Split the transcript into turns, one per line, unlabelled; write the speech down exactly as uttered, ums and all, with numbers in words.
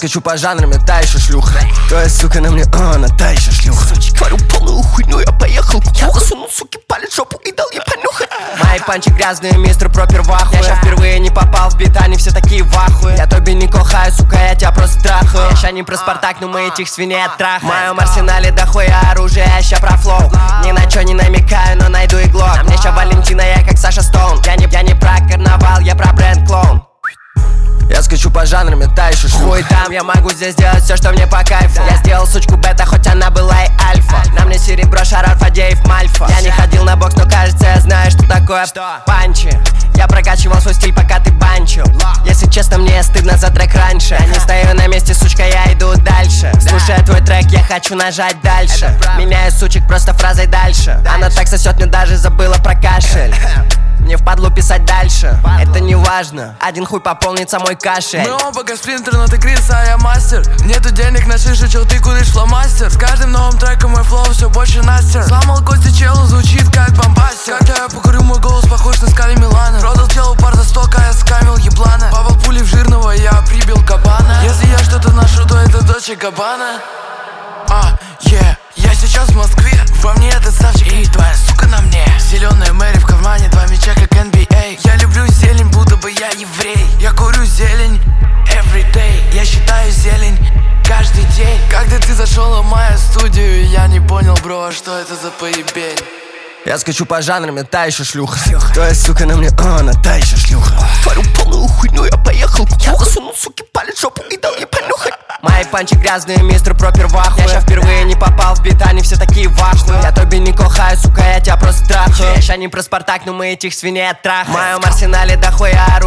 скачу по жанрам, я та еще шлюха. Твоя сука на мне, а, она та еще шлюха.
Творю полную хуйню, я поехал Я засунул, суки, палец в жопу и дал ей понюхать.
Мои панчи грязные, мистер пропер в ахуе. Я ща впервые не попал в бит, они все такие в ахуе. Я тоби не кохаю, сука, я тебя просто трахаю. Я ща не про Спартак, но мы этих свиней оттрахаем. В моем арсенале дохуя оружия, я ща про флоу. Ни на чё не намекаю, но найду и глок. На мне ща Валентина, я как Саша Стоун. Я не, я не про карнавал, я про бренд клоун. Я скачу по жанрам, я та еще шлюха. Хуй там, я могу здесь делать все, что мне по кайфу. Я сделал сучку бета, хоть она была и альфа. На мне серебро, Шарар, Фадеев, Мальфа. Я не ходил на бокс, но кажется, я знаю, что такое панчи. Я прокачивал свой стиль, пока ты банчил. Если честно, мне стыдно за трек раньше. Я не стою на месте, сучка, я иду дальше. Слушая твой трек, я хочу нажать дальше. Меняю сучек просто фразой дальше. Она так сосет, мне даже забыла про кашель. Мне впадло писать дальше, это не важно. Один хуй пополнится мой кашель.
Мы оба как сплинтер, но ты Крис, а я мастер. Нету денег на шише, чел, ты куришь фломастер. С каждым новым треком мой флоу все больше настер. Сломал кости челу, звучит как бомбастер. Когда я покурю, мой голос похож на Скали Милана. Продал челу пар за сто, а я скамил еблана. Попал пули в жирного, я прибил кабана. Если я что-то ношу, то это Дольче Габбана. А, е, я сейчас в Москве. Во мне этот ставчик и твоя сука на мне. Зеленая Мэри в кармане, два мяча как эн би эй. Я люблю зелень, будто бы я еврей. Я курю зелень every day. Я считаю зелень каждый день. Когда ты зашел в мою студию, я не понял, бро, что это за поебень.
Я скачу по жанрам, я та еще шлюха. Твоя сука на мне, а, она та еще шлюха.
Творю полную хуйню, я поехал Я засунул, суки, палец в жопу и дал ей понюхать.
Мои панчи грязные, мистер пропер в ахуе. Я ща впервые не попал в бит, они все такие в ахуе. Я тоби не кохаю, сука, я тебя просто трахаю. Я ща не про Спартак, но мы этих свиней оттрахаем. В моем арсенале дохуя оружия.